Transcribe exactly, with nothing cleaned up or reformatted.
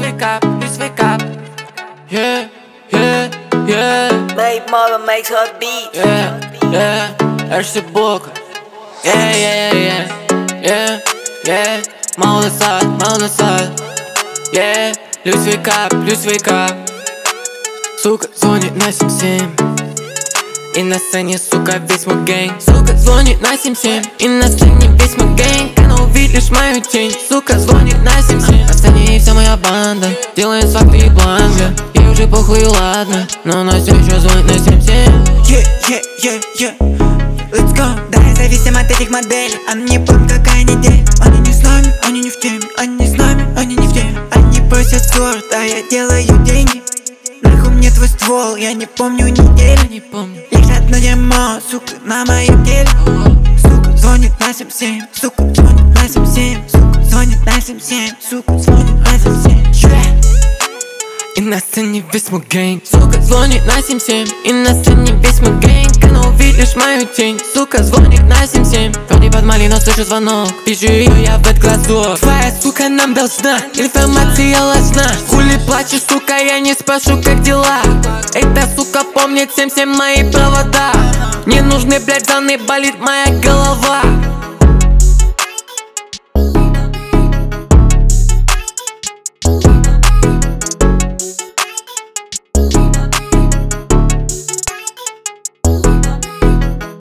wake up, please wake up. Yeah, yeah, yeah. Babe mother makes her beat. Yeah, yeah, Эрси Бока. Yeah, yeah, yeah, yeah, yeah. Мало назад, мало назад. Yeah, please wake up, please wake up. Сука звонит на семь семь. И на сцене, сука, весь мой гэнг. Сука звонит на семь семь. И на сцене весь мой гэнг. Она увидит лишь мою тень. Сука звонит на семь семь. На сцене вся моя банда. Делает факты и бланга. Ей уже похуй, ладно. Но она все еще звонит на семь семь. Yeah, yeah, yeah, yeah. Let's go. Да, я зависим от этих моделей. Они не помнят, какая неделя. Они не с нами, они не в теме. Они не с нами, они не в теме. Они просят сорт, а я делаю деньги. Нахуй мне твой ствол, я не помню недели. Не помню. Лишь одно дерьмо, сука, на моем теле. Сука звонит на семь семь. Сука звонит на семь семь. Сука звонит на семь семь. Сука звонит на семь семь. И на сцене весь мой гэнг. Сука звонит на семь семь. И на сцене весь мой гэнг. Она увидит лишь мою тень. Сука звонит на семь семь. Вроде под малиной, но слышу звонок. Вижу ее я в этот глазок. Твоя сука нам должна. Информация ложна. Хули плачешь, сука, я не спрошу, как дела. Эта сука помнит семь семь мои провода. Не нужны, блядь, заны, болит моя голова.